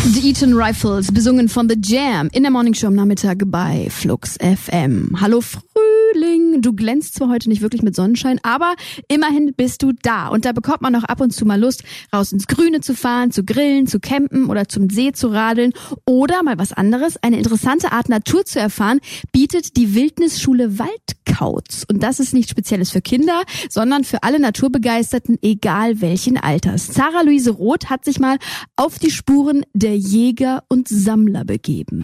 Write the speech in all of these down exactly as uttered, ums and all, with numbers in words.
The Eton Rifles, besungen von The Jam, in der Morningshow am Nachmittag bei Flux F M. Hallo Frühling, du glänzt zwar heute nicht wirklich mit Sonnenschein, aber immerhin bist du da. Und da bekommt man auch ab und zu mal Lust, raus ins Grüne zu fahren, zu grillen, zu campen oder zum See zu radeln. Oder mal was anderes, eine interessante Art Natur zu erfahren, bietet die Wildnisschule Waldkauz. Und das ist nichts Spezielles für Kinder, sondern für alle Naturbegeisterten, egal welchen Alters. Sarah Luise Roth hat sich mal auf die Spuren der Jäger und Sammler begeben.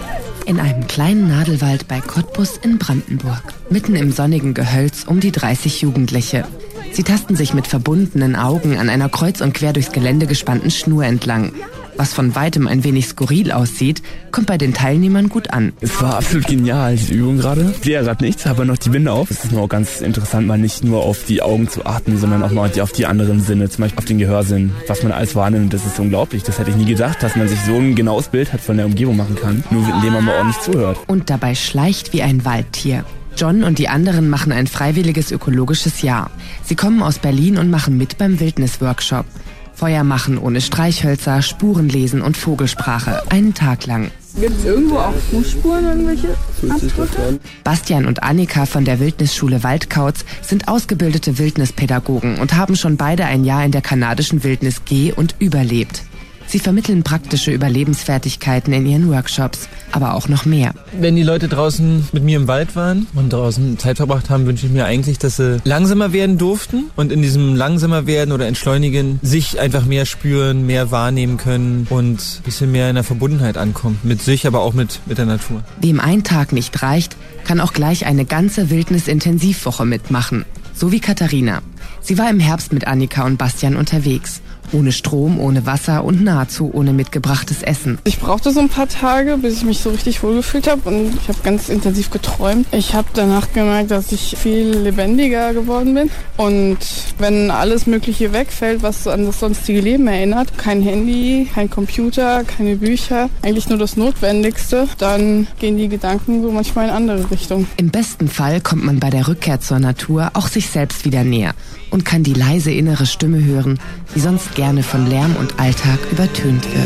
In einem kleinen Nadelwald bei Cottbus in Brandenburg. Mitten im sonnigen Gehölz um die dreißig Jugendliche. Sie tasten sich mit verbundenen Augen an einer kreuz und quer durchs Gelände gespannten Schnur entlang. Was von weitem ein wenig skurril aussieht, kommt bei den Teilnehmern gut an. Es war absolut genial, diese Übung gerade. Ich sehe ja gerade nichts, habe noch die Binde auf. Es ist nur auch ganz interessant, mal nicht nur auf die Augen zu achten, sondern auch mal auf die anderen Sinne, zum Beispiel auf den Gehörsinn, was man alles wahrnimmt. Das ist unglaublich. Das hätte ich nie gedacht, dass man sich so ein genaues Bild hat von der Umgebung machen kann, nur indem man mal ordentlich zuhört. Und dabei schleicht wie ein Waldtier. John und die anderen machen ein freiwilliges ökologisches Jahr. Sie kommen aus Berlin und machen mit beim Wildnisworkshop. Feuer machen ohne Streichhölzer, Spuren lesen und Vogelsprache. Einen Tag lang. Gibt es irgendwo auch Fußspuren, irgendwelche Abdrücke? Bastian und Annika von der Wildnisschule Waldkauz sind ausgebildete Wildnispädagogen und haben schon beide ein Jahr in der kanadischen Wildnis ge- und überlebt. Sie vermitteln praktische Überlebensfertigkeiten in ihren Workshops, aber auch noch mehr. Wenn die Leute draußen mit mir im Wald waren und draußen Zeit verbracht haben, wünsche ich mir eigentlich, dass sie langsamer werden durften und in diesem langsamer werden oder entschleunigen sich einfach mehr spüren, mehr wahrnehmen können und ein bisschen mehr in der Verbundenheit ankommen. Mit sich, aber auch mit, mit der Natur. Wem ein Tag nicht reicht, kann auch gleich eine ganze Wildnis-Intensivwoche mitmachen. So wie Katharina. Sie war im Herbst mit Annika und Bastian unterwegs. Ohne Strom, ohne Wasser und nahezu ohne mitgebrachtes Essen. Ich brauchte so ein paar Tage, bis ich mich so richtig wohlgefühlt habe und ich habe ganz intensiv geträumt. Ich habe danach gemerkt, dass ich viel lebendiger geworden bin und wenn alles Mögliche wegfällt, was an das sonstige Leben erinnert, kein Handy, kein Computer, keine Bücher, eigentlich nur das Notwendigste, dann gehen die Gedanken so manchmal in andere Richtungen. Im besten Fall kommt man bei der Rückkehr zur Natur auch sich selbst wieder näher und kann die leise innere Stimme hören, die sonst gerne von Lärm und Alltag übertönt wird.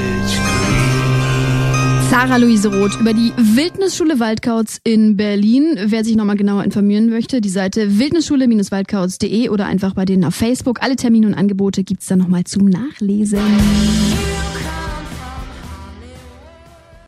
Sarah Luise Roth über die Wildnisschule Waldkauz in Berlin. Wer sich nochmal genauer informieren möchte, die Seite wildnisschule waldkauz punkt de oder einfach bei denen auf Facebook. Alle Termine und Angebote gibt's dann nochmal zum Nachlesen.